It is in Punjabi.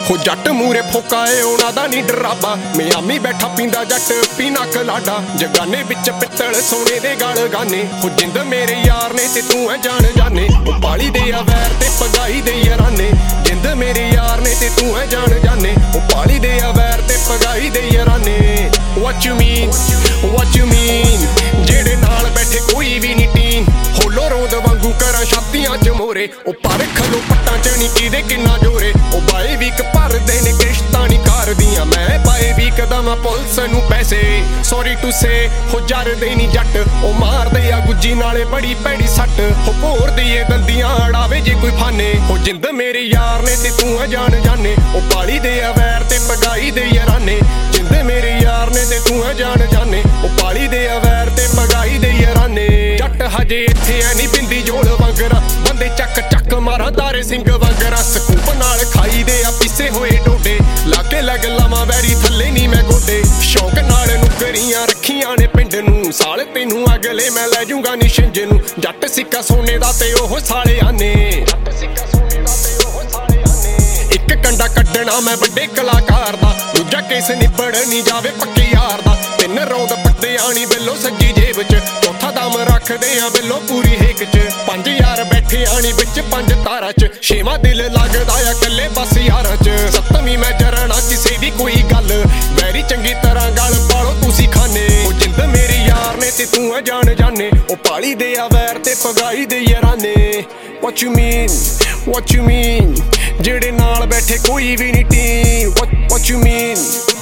ਹੋ ਜੱਟ ਮੂਰੇ ਫੋਕਾ ਏ ਉਹਨਾਂ ਦਾ ਨੀ ਡਰਾਬਾ। ਮਿਆਮੀ ਬੈਠਾ ਪੀਂਦਾ ਜੱਟ ਪੀਣਾ ਕਲਾਡਾ। ਜਗਾਨੇ ਵਿੱਚ ਪਿੱਤਲ ਸੋਨੇ ਦੇ ਗਲ ਗਾਨੇ। ਹੋ ਜਿੰਦ ਮੇਰੇ ਯਾਰ ਨੇ ਤੇ ਤੂੰ ਐ ਜਾਣ ਜਾਨੇ। ਉਹ ਪਾਲੀ ਦੇ ਆ ਵੈਰ ਤੇ ਪਗਾਈ ਦੇ ਯਾਰਾਨੇ। ਜਿੰਦ ਮੇਰੇ ਯਾਰ ਨੇ ਤੇ ਤੂੰ ਐ ਜਾਣ ਜਾਨੇ। ਉਹ ਪਾਲੀ ਦੇ ਆ ਵੈਰ ਤੇ ਪਗਾਈ ਦੇ ਯਾਰਾਨੇ। What you mean, what you mean? ਜਿਹੜੇ ਨਾਲ ਬੈਠੇ ਕੋਈ ਵੀ ਨੀ ਟੀਨ। ਹੋਲੋ ਰੋਂਦ ਵਾਂਗੂ ਕਰਾਂ ਛਾਤੀਆਂ ਚ ਮੋਰੇ। ਉਹ ਪਰ ਖਲੋ ਪੱਟਾਂ ਚ ਨੀ ਕਿਦੇ ਕਿੰਨਾ ਜੋਰੇ। ਉਹ ਬਾਏ ਵੀਕ ਭਰਦੇ ਨੇ ਕਿਸ਼ਤਾਂ ਨੀ ਕਰਦੀਆਂ। ਮੈਂ ਬਾਏ ਵੀਕ ਦਵਾਂ ਪੁਲਿਸ ਨੂੰ ਪੈਸੇ। ਸੌਰੀ ਟੂ ਸੇ ਹੋ ਜਰਦੇ ਨੀ ਜੱਟ। ਉਹ ਮਾਰਦੇ ਆ ਗੁੱਜੀ ਨਾਲੇ ਬੜੀ ਭੈੜੀ ਸੱਟ। ਹੋ ਭੋਰਦੀ ਏ ਦੰਦੀਆਂ ਅੜਾਵੇ ਜੇ ਕੋਈ ਫਾਨੇ। ਹੋ ਜਿੰਦ ਮੇਰੇ ਯਾਰ ਨੇ ਤੇ ਤੂੰ ਐ ਜਾਣ ਜਾਨੇ। ਉਹ ਪਾਲੀ ਦੇ ਆ ਵੈਰ ਤੇ ਪਗਾਈ ਦੇ ਯਾਰਾਨੇ। ਜਿੰਦ ਮੇਰੇ ਯਾਰ ਨੇ ਤੇ ਤੂੰ ਐ ਜਾਣ ਜਾਨੇ। ਉਹ ਪਾਲੀ ਦੇ ਆ ਵੈਰ ਤੇ ਪਗਾਈ ਦੇ ਯਾਰਾਨੇ। ਜੱਟ ਹਜੇ ਇੱਥੇ ਐ ਨੀ ਬਿੰਦੀ ਜੋੜ ਵਾਂਗਰਾ। ਬੰਦੇ ਚੱਕ ਚੱਕ ਮਾਰਾਂ ਤਾਰੇ ਸਿੰਘ ਵਾਂਗਰਾ। ਸਕੂਪ ਨਾਲ ਖਾਈ ਦੇ ਆ ਪੀਸੇ ਹੋਏ ਡੋਡੇ। ਲਾਗੇ ਲੱਗ ਲਾਵਾਂ ਵੈਰੀ ਥੱਲੇ ਨੀ ਮੈਂ ਗੋਡੇ। ਸ਼ੌਕ ਨਾਲ ਨੁਕਰੀਆਂ ਰੱਖੀਆਂ ਨੇ ਪਿੰਡ ਨੂੰ। ਸਾਲ ਤੈਨੂੰ ਅਗਲੇ ਮੈਂ ਲੈ ਜੂੰਗਾ ਨੀ ਛਿੰਝ ਨੂੰ। ਜੱਟ ਸਿੱਕਾ ਸੋਨੇ ਦਾ ਤੇ ਉਹ ਸਾਲਿਆਂ ਨੇ। ਇੱਕ ਕੰਡਾ ਕੱਢਣਾ ਮੈਂ ਵੱਡੇ ਕਲਾਕਾਰ ਦਾ। ਦੂਜਾ ਕੇਸ ਨਿਬੜ ਨੀ ਜਾਵੇ ਪੱਕੇ ਯਾਰ ਦਾ। ਤਿੰਨ ਰੌਂਦ ਪੱਤੇ ਆਣੀ ਬਿੱਲੋ ਸੱਜੀ ਜੇਬ ਚ। ਚੌਥਾ ਦਮ ਰੱਖਦੇ ਆ ਬਿੱਲੋ ਪੂਰੀ ਹੇਕ ਚ। 5 ਯਾਰ ਬੈਠੇ ਆਣੀ ਵਿੱਚ 5 ਤਾਰਾਂ ਚ। 6ਵਾਂ ਦਿਲ ਲੱਗਦਾ ਆ ਕੱਲੇ ਬਸ ਯਾਰਾਂ ਚ। 7ਵੀਂ ਮੈਂ ਜਰਨਾ ਕਿਸੇ ਦੀ ਕੋਈ ਗੱਲ। ਵੈਰੀ ਚੰਗੀ ਤਰ੍ਹਾਂ ਗੱਲ ਪਾਲੋ ਤੁਸੀਂ ਖਾਨੇ। ਉਹ ਜਿੰਦ ਮੇਰੇ ਯਾਰ ਨੇ ਤੇ ਤੂੰ ਐ ਜਾਣ ਜਾਨੇ। ਉਹ ਪਾਲੀ ਦੇ ਆ ਵੈਰ ਤੇ ਪਗਾਈ ਦੇ ਯਾਰਾਨੇ। What you mean, what you mean? ਜਿਹੜੇ ਨਾਲ ਬੈਠੇ ਕੋਈ ਵੀ ਨੀ ਟੀਮ। What you mean?